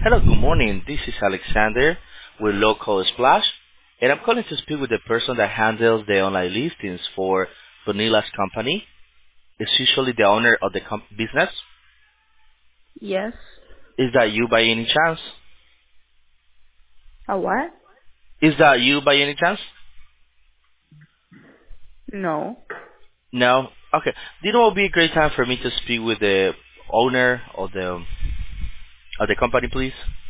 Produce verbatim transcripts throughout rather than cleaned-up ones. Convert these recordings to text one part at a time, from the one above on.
Hello, good morning. This is Alexander with Local Splash, and I'm calling to speak with the person that handles the online listings for Vanilla's company. Is usually the owner of the com- business. Yes. Is that you by any chance? A what? Is that you by any chance? No. No? Okay. Do you know what would be a great time for me to speak with the owner of the of the company, please?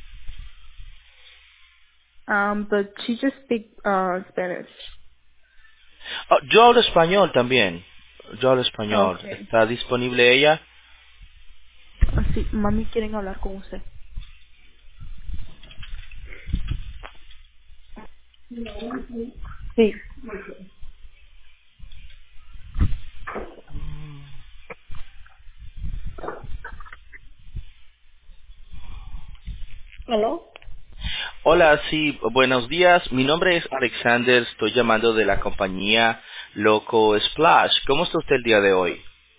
Um, but she just speak uh Spanish. Oh, yo hablo español también. Yo hablo español. Okay. ¿Está disponible ella? Sí, mami quieren hablar con usted. Sí. ¿Aló? Hola, sí, buenos días. Mi nombre es Alexander. Estoy llamando de la compañía Loco Splash. ¿Cómo está usted el día de hoy?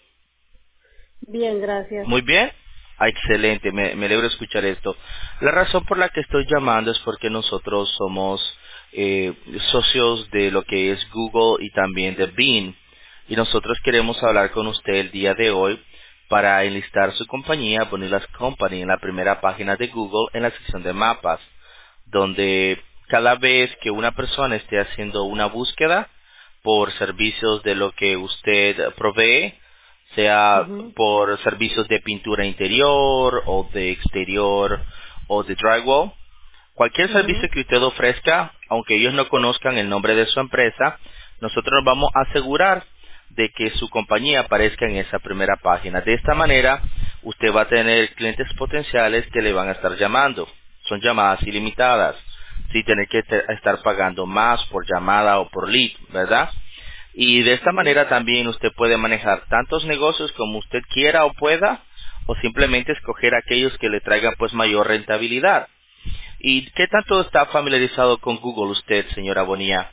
Bien, gracias. Muy bien. Ah, excelente, me, me alegro escuchar esto. La razón por la que estoy llamando es porque nosotros somos eh, socios de lo que es Google y también de Bing. Y nosotros queremos hablar con usted el día de hoy para enlistar su compañía, Bonilas Company, en la primera página de Google en la sección de mapas, donde cada vez que una persona esté haciendo una búsqueda por servicios de lo que usted provee, sea Mhm. por servicios de pintura interior o de exterior o de drywall, cualquier servicio Mhm. que usted ofrezca, aunque ellos no conozcan el nombre de su empresa, nosotros nos vamos a asegurar de que su compañía aparezca en esa primera página. De esta manera, usted va a tener clientes potenciales que le van a estar llamando. Son llamadas ilimitadas, sin tener que te- estar pagando más por llamada o por lead, ¿verdad? Y de esta Mhm. manera también usted puede manejar tantos negocios como usted quiera o pueda, o simplemente escoger aquellos que le traigan pues mayor rentabilidad. ¿Y qué tanto está familiarizado con Google usted, señora Bonilla?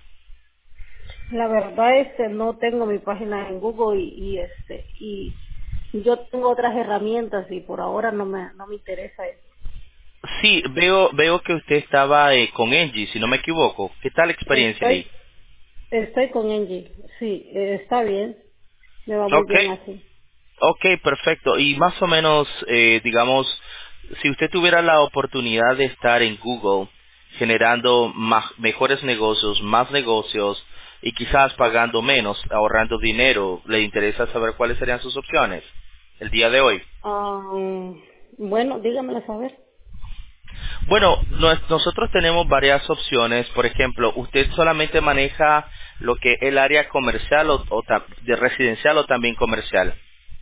La verdad es que no tengo mi página en Google y, y este y yo tengo otras herramientas y por ahora no me no me interesa eso. Sí, veo veo que usted estaba eh, con Engie, si no me equivoco. ¿Qué tal la experiencia ahí? Estoy estoy con Angie. Sí, eh, está bien. Me va muy Ok, bien así. ok, perfecto. Y más o menos, eh, digamos, si usted tuviera la oportunidad de estar en Google generando ma- mejores negocios, más negocios y quizás pagando menos, ahorrando dinero, ¿le interesa saber cuáles serían sus opciones el día de hoy? Ah, bueno, dígamelo saber. Bueno, nos- nosotros tenemos varias opciones. Por ejemplo, ¿usted solamente maneja lo que es el área comercial o, o ta- de residencial o también comercial?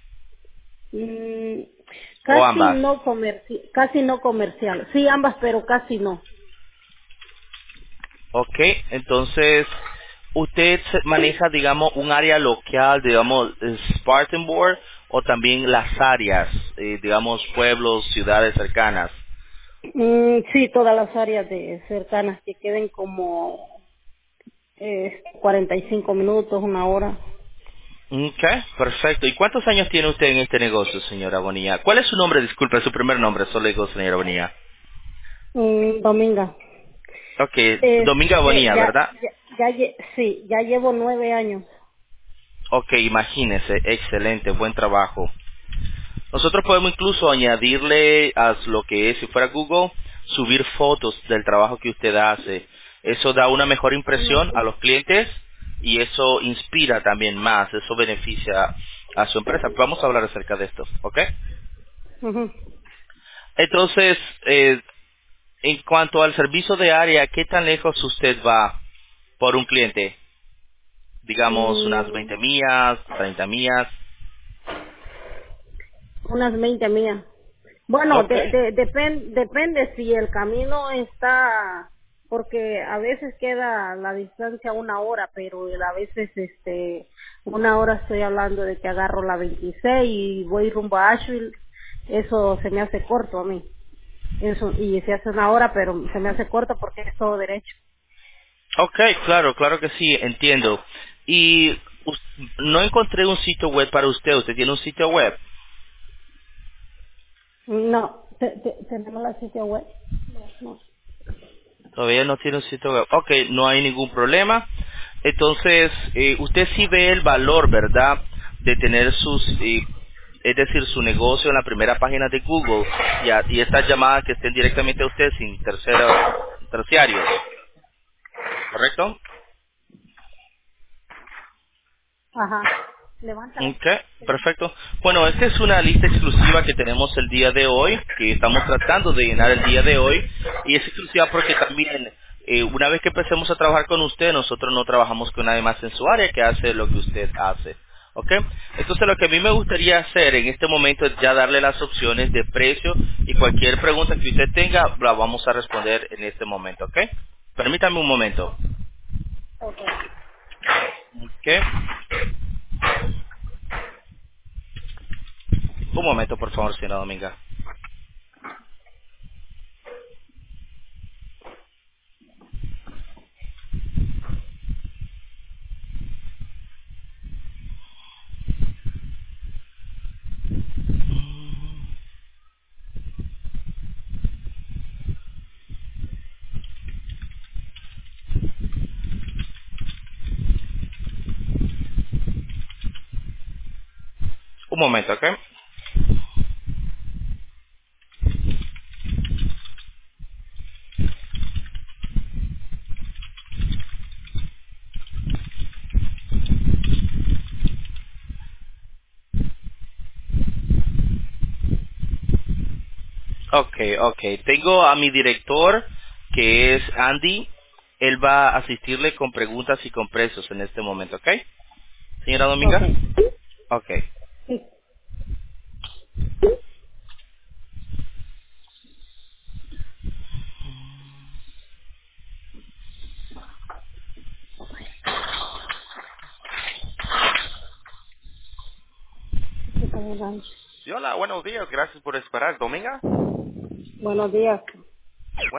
Mm, ¿O casi ambas? no comerci casi no comercial. Sí, ambas, pero casi no. Ok, entonces, ¿usted se- maneja, digamos, un área local, digamos, eh, Spartanburg o también las áreas, eh, digamos, pueblos, ciudades cercanas? Mm, sí, todas las áreas de cercanas que queden como eh, cuarenta y cinco minutos, una hora. Ok, perfecto. ¿Y cuántos años tiene usted en este negocio, señora Bonilla? ¿Cuál es su nombre? Disculpe, su primer nombre, solo digo, señora Bonilla. Mm, Dominga. Ok, Dominga Este, Bonilla, ya, ¿verdad? ya, ya, lle- sí, ya llevo nueve años. Ok, imagínese, excelente, buen trabajo. Nosotros podemos incluso añadirle a lo que es, si fuera Google, subir fotos del trabajo que usted hace. Eso da una mejor impresión a los clientes y eso inspira también más, eso beneficia a su empresa. Vamos a hablar acerca de esto, ¿ok? Ujú. Entonces, eh, en cuanto al servicio de área, ¿qué tan lejos usted va por un cliente? Digamos unas Mm, veinte millas, treinta millas. unas veinte mías. Bueno, Ok. de, de, depen- depende si el camino está, porque a veces queda la distancia una hora, pero a veces este una hora estoy hablando de que agarro la veintiséis y voy rumbo a Asheville, eso se me hace corto a mí. Eso, y se hace una hora, pero se me hace corto porque es todo derecho. Ok, claro, claro que sí, entiendo. Y us- no encontré un sitio web para usted. ¿Usted tiene un sitio web? No, Te- te- ¿Tenemos la sitio web? No. Todavía no tiene un sitio web. Ok, no hay ningún problema. Entonces, eh, usted sí ve el valor, ¿verdad? De tener sus, eh, es decir, su negocio en la primera página de Google y, a- y estas llamadas que estén directamente a usted sin terceros, terciarios, ¿correcto? Ajá. Levántala. Ok, perfecto. Bueno, esta es una lista exclusiva que tenemos el día de hoy, que estamos tratando de llenar el día de hoy, y es exclusiva porque también, eh, una vez que empecemos a trabajar con usted, nosotros no trabajamos con nadie más en su área que hace lo que usted hace. ¿Ok? Entonces lo que a mí me gustaría hacer en este momento es ya darle las opciones de precio y cualquier pregunta que usted tenga la vamos a responder en este momento. ¿Ok? Permítame un momento. Ok. ¿Ok? Un momento, por favor, señora Dominga. Un momento, ¿ok? Ok, ok. Tengo a mi director, que es Andy. Él va a asistirle con preguntas y con precios en este momento, ¿ok? Señora Ok. Dominga. Ok. Sí. Sí, está bien, Rancho. Sí, hola, buenos días. Gracias por esperar. ¿Dominga? Buenos días.